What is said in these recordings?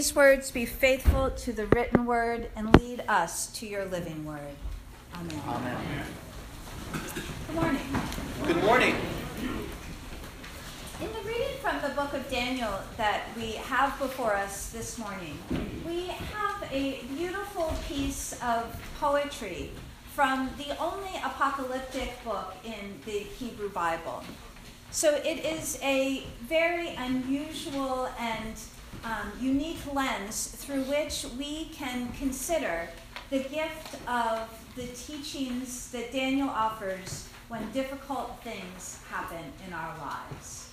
These words be faithful to the written word and lead us to your living word. Amen. Amen. Good morning. Good morning. In the reading from the book of Daniel that we have before us this morning, we have a beautiful piece of poetry from the only apocalyptic book in the Hebrew Bible. So it is a very unusual and unique lens through which we can consider the gift of the teachings that Daniel offers when difficult things happen in our lives.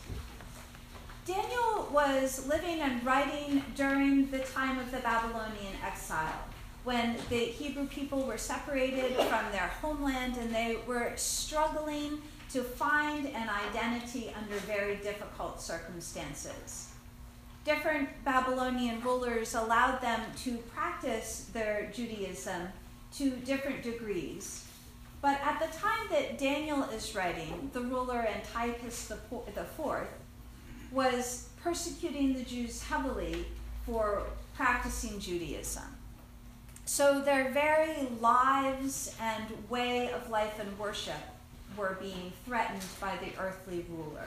Daniel was living and writing during the time of the Babylonian exile, when the Hebrew people were separated from their homeland and they were struggling to find an identity under very difficult circumstances. Different Babylonian rulers allowed them to practice their Judaism to different degrees. But at the time that Daniel is writing, the ruler Antiochus IV was persecuting the Jews heavily for practicing Judaism. So their very lives and way of life and worship were being threatened by the earthly ruler.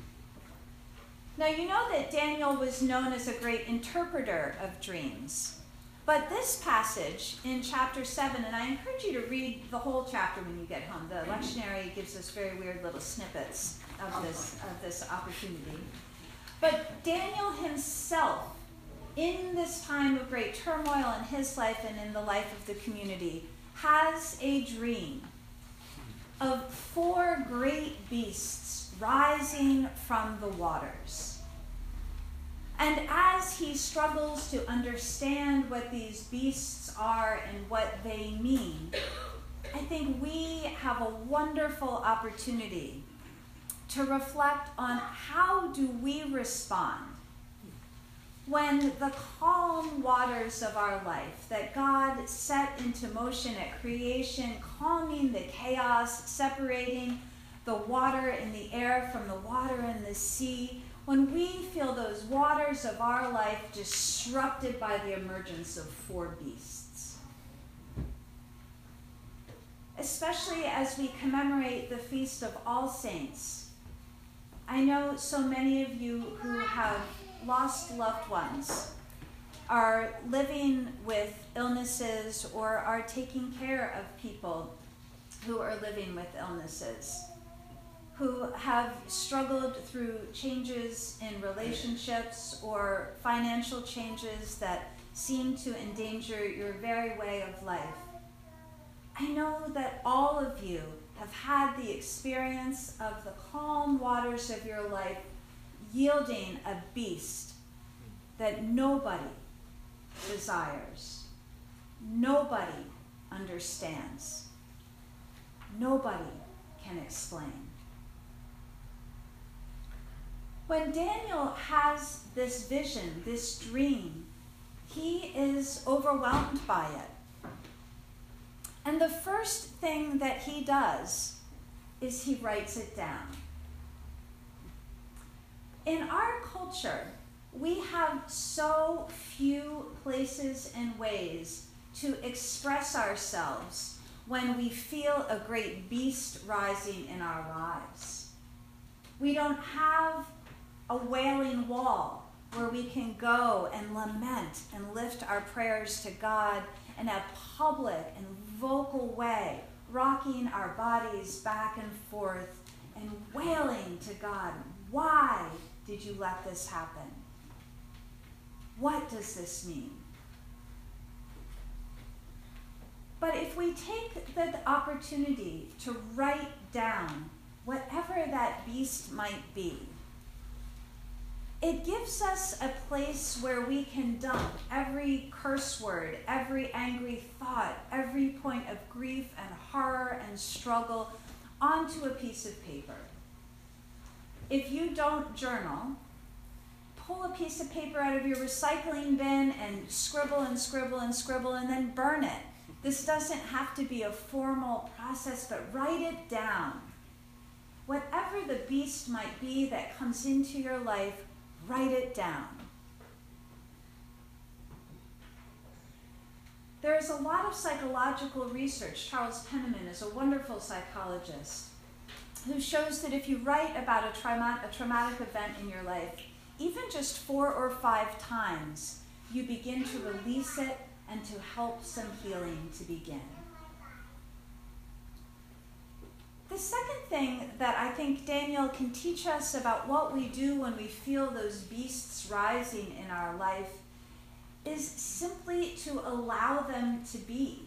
Now, you know that Daniel was known as a great interpreter of dreams. But this passage in chapter 7, and I encourage you to read the whole chapter when you get home. The lectionary gives us very weird little snippets of this opportunity. But Daniel himself, in this time of great turmoil in his life and in the life of the community, has a dream of 4 great beasts rising from the waters. And as he struggles to understand what these beasts are and what they mean, I think we have a wonderful opportunity to reflect on how do we respond when the calm waters of our life that God set into motion at creation, calming the chaos, separating the water in the air from the water in the sea, when we feel those waters of our life disrupted by the emergence of 4 beasts. Especially as we commemorate the Feast of All Saints. I know so many of you who have lost loved ones are living with illnesses or are taking care of people who are living with illnesses, who have struggled through changes in relationships or financial changes that seem to endanger your very way of life. I know that all of you have had the experience of the calm waters of your life yielding a beast that nobody desires, nobody understands, nobody can explain. When Daniel has this vision, this dream, he is overwhelmed by it. And the first thing that he does is he writes it down. In our culture, we have so few places and ways to express ourselves when we feel a great beast rising in our lives. We don't have a wailing wall where we can go and lament and lift our prayers to God in a public and vocal way, rocking our bodies back and forth and wailing to God, why did you let this happen? What does this mean? But if we take the opportunity to write down whatever that beast might be, it gives us a place where we can dump every curse word, every angry thought, every point of grief and horror and struggle onto a piece of paper. If you don't journal, pull a piece of paper out of your recycling bin and scribble and scribble and scribble and then burn it. This doesn't have to be a formal process, but write it down. Whatever the beast might be that comes into your life, write it down. there is a lot of psychological research. Charles Penniman is a wonderful psychologist who shows that if you write about a traumatic event in your life, even just 4 or 5 times, you begin to release it and to help some healing to begin. The second thing that I think Daniel can teach us about what we do when we feel those beasts rising in our life is simply to allow them to be.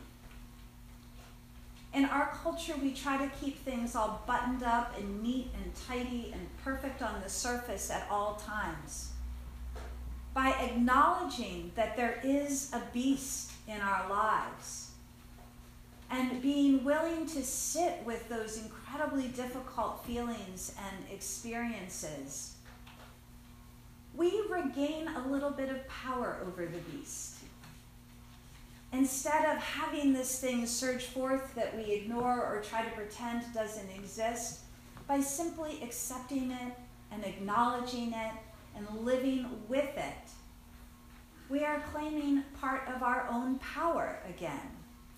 In our culture, we try to keep things all buttoned up and neat and tidy and perfect on the surface at all times. By acknowledging that there is a beast in our lives and being willing to sit with those incredibly difficult feelings and experiences, we regain a little bit of power over the beast. Instead of having this thing surge forth that we ignore or try to pretend doesn't exist, by simply accepting it and acknowledging it and living with it, we are claiming part of our own power again.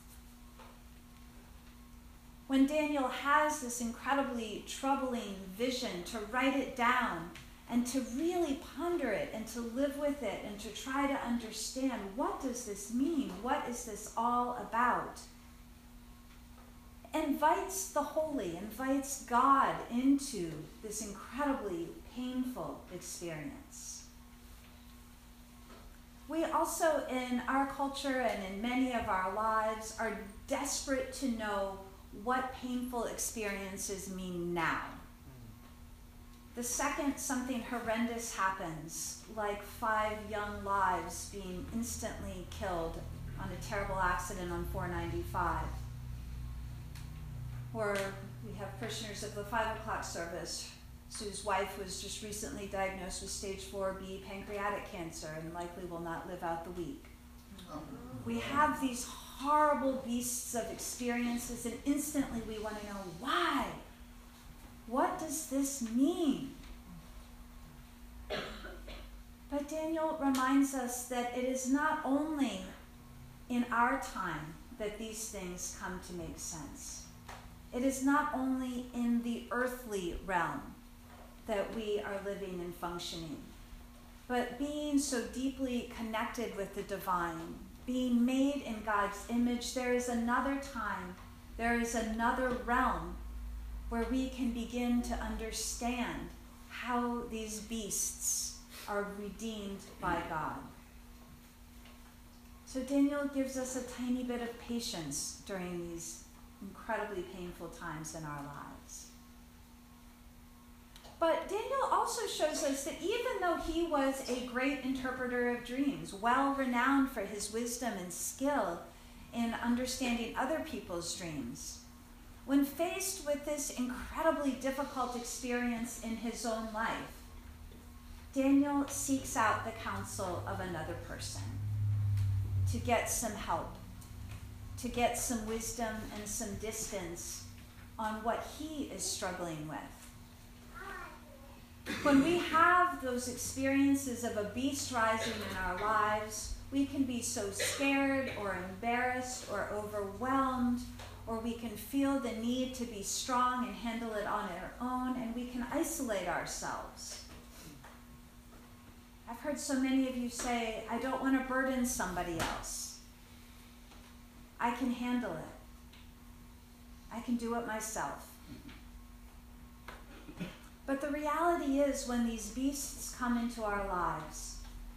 When Daniel has this incredibly troubling vision, to write it down and to really ponder it and to live with it and to try to understand, what does this mean? What is this all about? Invites the holy, invites God into this incredibly painful experience. We also, in our culture and in many of our lives, are desperate to know what painful experiences mean now. The second something horrendous happens, like 5 young lives being instantly killed on a terrible accident on 495, or we have parishioners of the 5 o'clock service whose wife was just recently diagnosed with stage 4B pancreatic cancer and likely will not live out the week. We have these horrible beasts of experiences, and instantly we want to know why. What does this mean? But Daniel reminds us that it is not only in our time that these things come to make sense. It is not only in the earthly realm that we are living and functioning, but being so deeply connected with the divine, being made in God's image, there is another time, there is another realm where we can begin to understand how these beasts are redeemed by God. So Daniel gives us a tiny bit of patience during these incredibly painful times in our lives. But Daniel also shows us that even though he was a great interpreter of dreams, well renowned for his wisdom and skill in understanding other people's dreams, when faced with this incredibly difficult experience in his own life, Daniel seeks out the counsel of another person to get some help, to get some wisdom and some distance on what he is struggling with. When we have those experiences of a beast rising in our lives, we can be so scared or embarrassed or overwhelmed, or we can feel the need to be strong and handle it on our own, and we can isolate ourselves. I've heard so many of you say, I don't want to burden somebody else. I can handle it. I can do it myself. But the reality is, when these beasts come into our lives,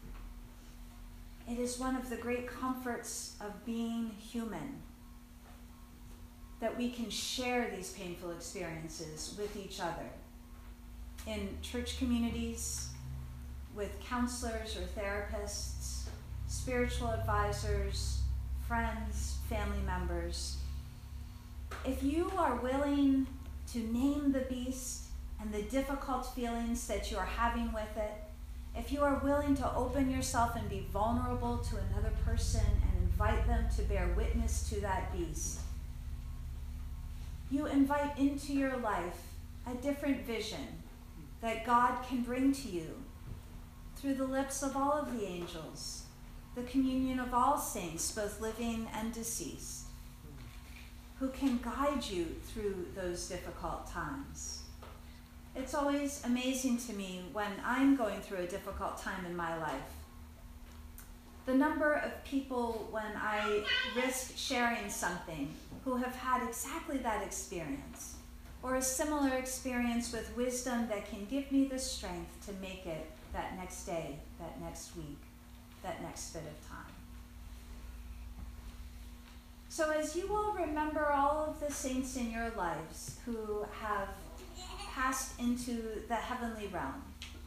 it is one of the great comforts of being human that we can share these painful experiences with each other in church communities, with counselors or therapists, spiritual advisors, friends, family members. If you are willing to name the beast and the difficult feelings that you are having with it, if you are willing to open yourself and be vulnerable to another person and invite them to bear witness to that beast, you invite into your life a different vision that God can bring to you through the lips of all of the angels the communion of all saints, both living and deceased, who can guide you through those difficult times. It's always amazing to me when I'm going through a difficult time in my life, the number of people when I risk sharing something who have had exactly that experience, or a similar experience with wisdom that can give me the strength to make it that next day, that next week, that next bit of time. So as you all remember all of the saints in your lives who have passed into the heavenly realm,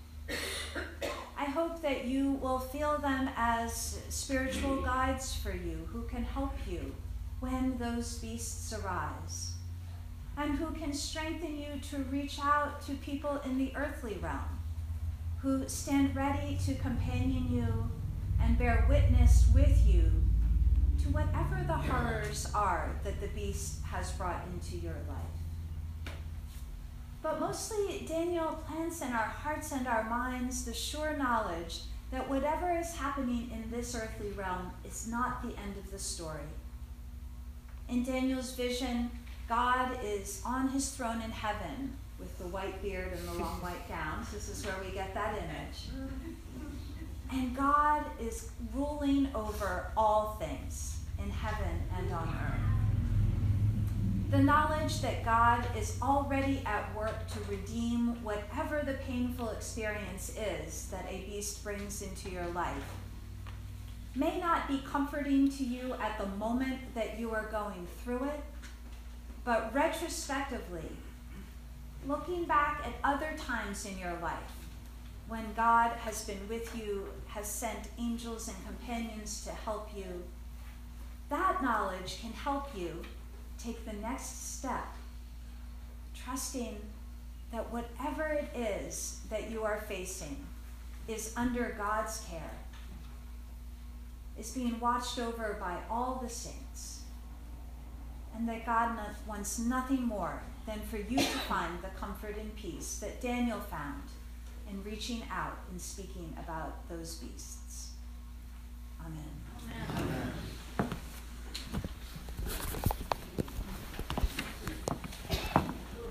I hope that you will feel them as spiritual guides for you who can help you when those beasts arise, and who can strengthen you to reach out to people in the earthly realm who stand ready to companion you and bear witness with you to whatever the horrors are that the beast has brought into your life. But mostly, Daniel plants in our hearts and our minds the sure knowledge that whatever is happening in this earthly realm is not the end of the story. In Daniel's vision, God is on his throne in heaven with the white beard and the long white gowns. This is where we get that image. And God is ruling over all things in heaven and on earth. The knowledge that God is already at work to redeem whatever the painful experience is that a beast brings into your life may not be comforting to you at the moment that you are going through it, but retrospectively, looking back at other times in your life when God has been with you, has sent angels and companions to help you, that knowledge can help you take the next step, trusting that whatever it is that you are facing is under God's care, is being watched over by all the saints, and that God wants nothing more than for you to find the comfort and peace that Daniel found in reaching out and speaking about those beasts. Amen. Amen.